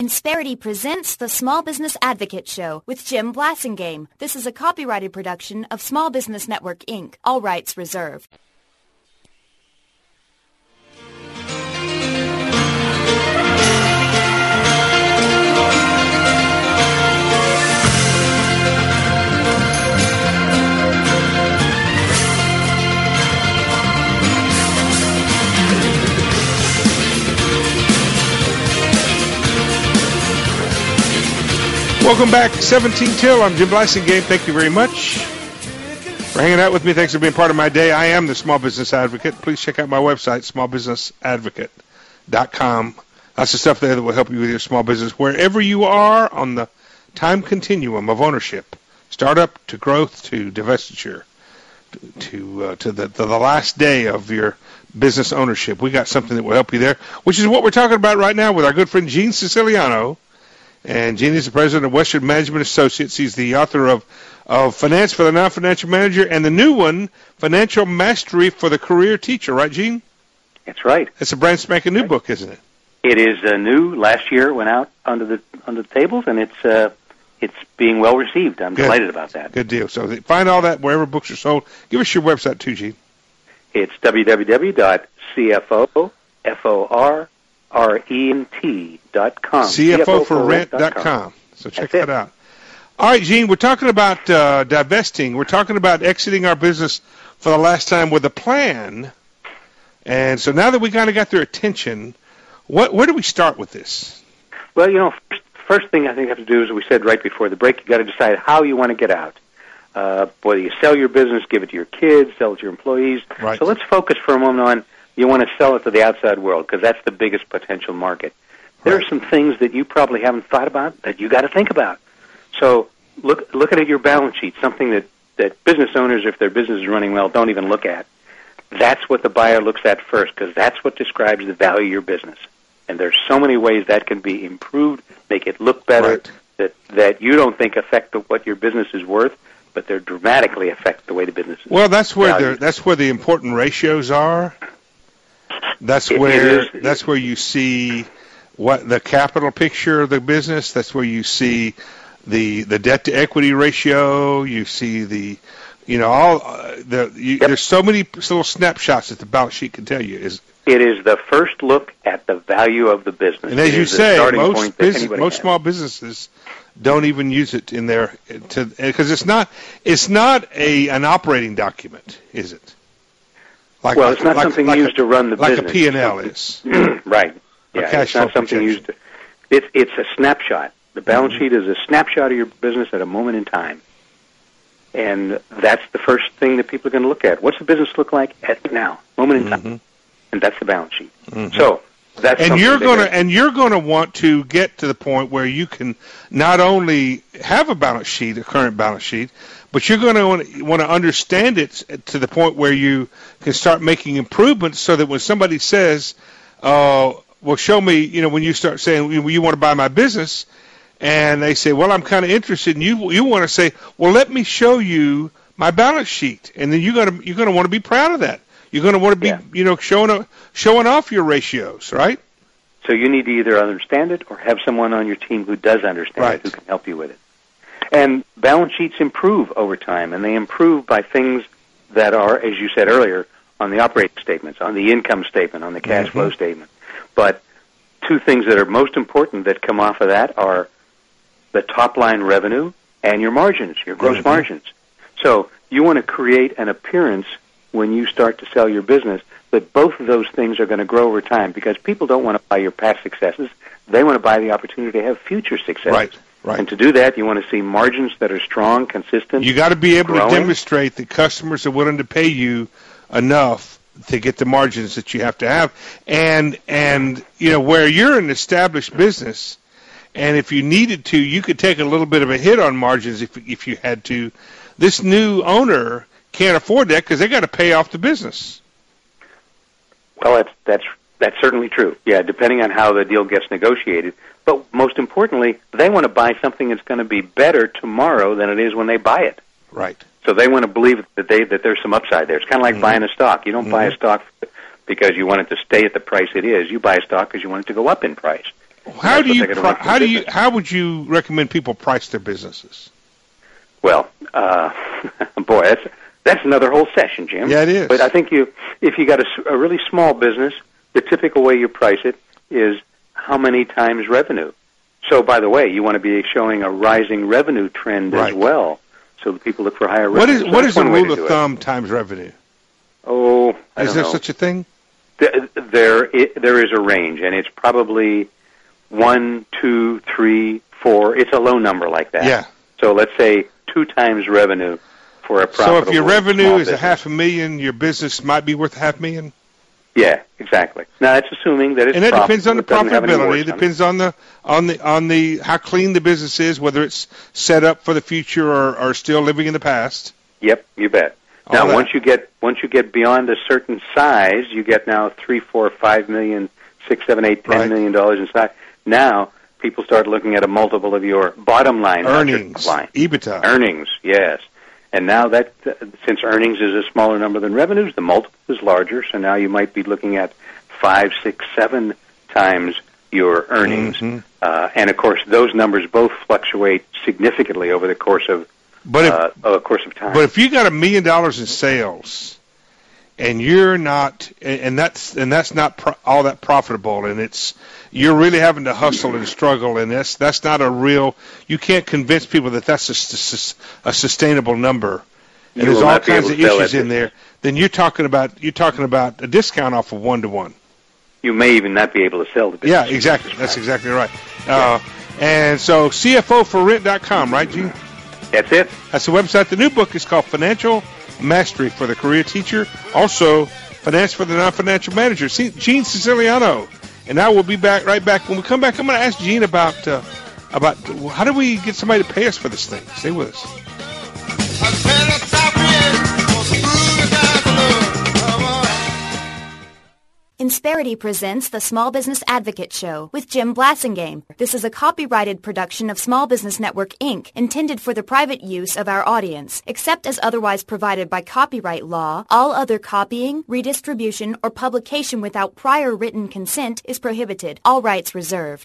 Insperity presents the Small Business Advocate Show with Jim Blasingame. This is a copyrighted production of Small Business Network, Inc. All rights reserved. Welcome back, 17 Till. I'm Jim Blasingame. Thank you very much for hanging out with me. Thanks for being part of my day. I am the Small Business Advocate. Please check out my website, smallbusinessadvocate.com. Lots of stuff there that will help you with your small business wherever you are on the time continuum of ownership, startup to growth to divestiture, to the last day of your business ownership. We got something that will help you there, which is what we're talking about right now with our good friend Gene Siciliano. And Gene is the president of Western Management Associates. He's the author of Finance for the Non-Financial Manager and the new one, Financial Mastery for the Career Teacher. Right, Gene? That's right. It's a brand spanking new book, isn't it? It is new. Last year it went out under the tables, and it's being well received. I'm delighted about that. Good deal. So find all that wherever books are sold. Give us your website too, Gene. It's www.cfoforrent.com. CFOforrent.com. So check that out. All right, Gene, we're talking about divesting. We're talking about exiting our business for the last time with a plan. And so now that we kind of got their attention, where do we start with this? Well, first thing I think you have to do is, we said right before the break, you got to decide how you want to get out. Whether you sell your business, give it to your kids, sell it to your employees. Right. So let's focus for a moment on you want to sell it to the outside world because that's the biggest potential market. There are some things that you probably haven't thought about that you got to think about. So look at your balance sheet, something that business owners, if their business is running well, don't even look at. That's what the buyer looks at first because that's what describes the value of your business. And there's so many ways that can be improved, make it look better, that you don't think affect what your business is worth, but they dramatically affect the way the business is. Well, that's where the important ratios are. That's where you see what the capital picture of the business. That's where you see the debt to equity ratio. You see there's so many little snapshots that the balance sheet can tell you. It is the first look at the value of the business. And as you say, most small businesses don't even use it in there because it's not an operating document, is it? It's not something used to run the business. Like a P&L is. Right. Yeah, it's not something used to. It's a snapshot. The balance sheet is a snapshot of your business at a moment in time. And that's the first thing that people are going to look at. What's the business look like at now, moment in time? And that's the balance sheet. So that's you're going to want to get to the point where you can not only have a current balance sheet, but you're going to want to understand it to the point where you can start making improvements so that when somebody says, well, show me, when you start saying, you want to buy my business, and they say, well, I'm kind of interested, and you want to say, well, let me show you my balance sheet. And then you're going to want to be proud of that. You're going to want to be, showing off your ratios, right? So you need to either understand it or have someone on your team who does understand it, who can help you with it. And balance sheets improve over time, and they improve by things that are, as you said earlier, on the operating statements, on the income statement, on the cash flow statement. But two things that are most important that come off of that are the top-line revenue and your margins, your gross margins. So you want to create an appearance when you start to sell your business that both of those things are going to grow over time because people don't want to buy your past successes. They want to buy the opportunity to have future successes. Right. And to do that, you want to see margins that are strong, consistent. You got to be able to demonstrate that customers are willing to pay you enough to get the margins that you have to have. And where you're an established business, and if you needed to, you could take a little bit of a hit on margins if you had to. This new owner can't afford that because they got to pay off the business. Well, that's certainly true. Yeah, depending on how the deal gets negotiated. But most importantly, they want to buy something that's going to be better tomorrow than it is when they buy it. Right. So they want to believe that there's some upside there. It's kind of like buying a stock. You don't buy a stock because you want it to stay at the price it is. You buy a stock because you want it to go up in price. How would you recommend people price their businesses? Well, boy, that's another whole session, Jim. Yeah, it is. But I think if you got a really small business, the typical way you price it is how many times revenue. So, by the way, you want to be showing a rising revenue trend as well, so that people look for higher revenue. What is the rule of thumb times revenue? Oh, I don't know. Is there such a thing? There is a range, and it's probably 1, 2, 3, 4. It's a low number like that. Yeah. So let's say 2 times revenue for a profitable. So if your revenue is business. $500,000, your business might be worth $500,000. Yeah, exactly. Now that's assuming that it's and it depends on the profitability. It depends on the how clean the business is, whether it's set up for the future or still living in the past. Yep, you bet. Now once you get beyond a certain size, you get now $3, $4, $5 million, $6, $7, $8, $10 million in size. Now people start looking at a multiple of your bottom line earnings, line. EBITDA. Earnings, yes. And now that since earnings is a smaller number than revenues, the multiple is larger. So now you might be looking at 5, 6, 7 times your earnings. Mm-hmm. And of course, those numbers both fluctuate significantly over the course of time. But if you got $1 million in sales, and you're not, and that's not all that profitable, and you're really having to hustle and struggle, and that's not a real. You can't convince people that that's a sustainable number. And there's all kinds of issues in there. Then you're talking about a discount off of 1-to-1. You may even not be able to sell the business. Yeah, exactly. That's exactly right. And so CFOforRent.com, right, Gene? That's it. That's the website. The new book is called Financial Mastery for the Career Teacher. Also, Finance for the Non-Financial Manager. Gene Siciliano. And I will be right back. When we come back, I'm going to ask Gene about how do we get somebody to pay us for this thing. Stay with us. Insperity presents the Small Business Advocate Show with Jim Blasingame. This is a copyrighted production of Small Business Network, Inc., intended for the private use of our audience. Except as otherwise provided by copyright law, all other copying, redistribution, or publication without prior written consent is prohibited. All rights reserved.